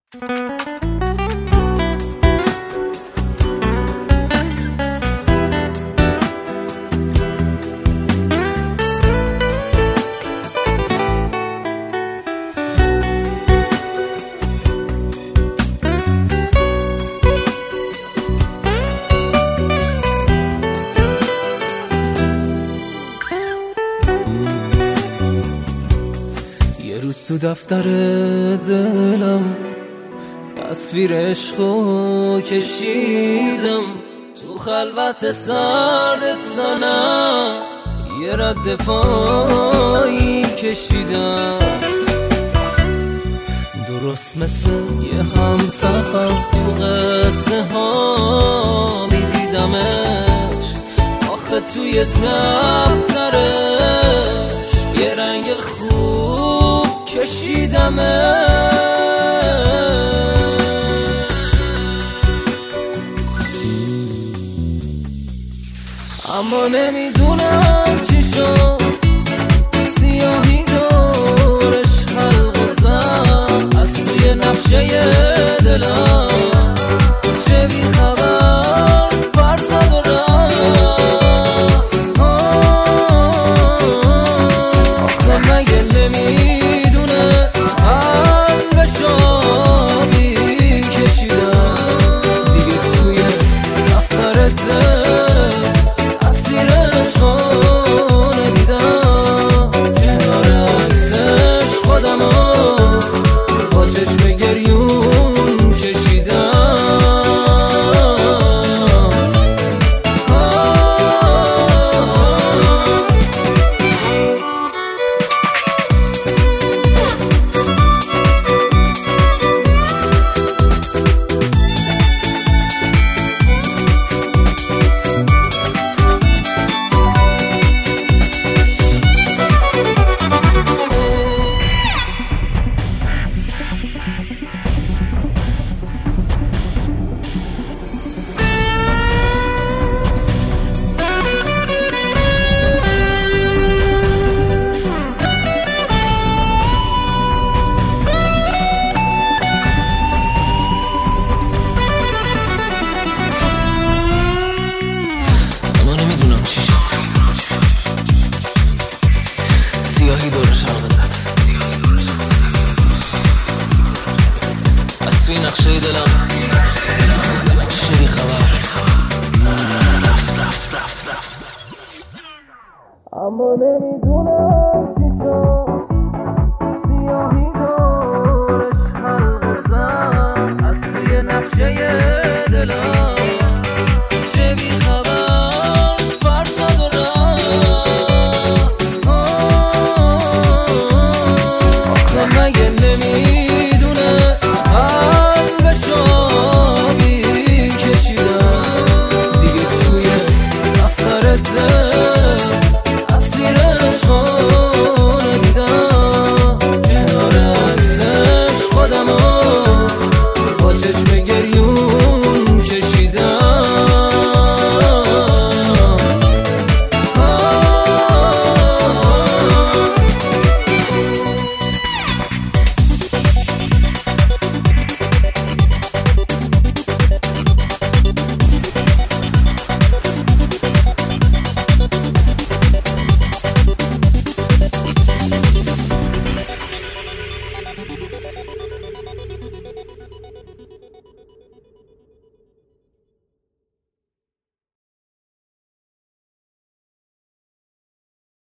تو دفتر دلم تصویر عشقو کشیدم، تو خلوت سرد تنم یه رد پایی کشیدم. درست مثل یه همسفر تو قصه ها میدیدمش، آخه توی دفترش یه رنگ خوب کشیدمش. اما نمیدونم چی شد، سیاهی دورش حلقه زد از توی نقشه دلم، چه بی خبر پر زد و رفت. آخه مگه نمیدونه قلبشو بی کشیدم دیگه توی دفتر دل سیاهی دورش حلقه زد از توی نقشه دلم، چه بی خبر رفت. اما نمیدونم چی شد، سیاهی دورش حلقه زد از توی نقشه دلم.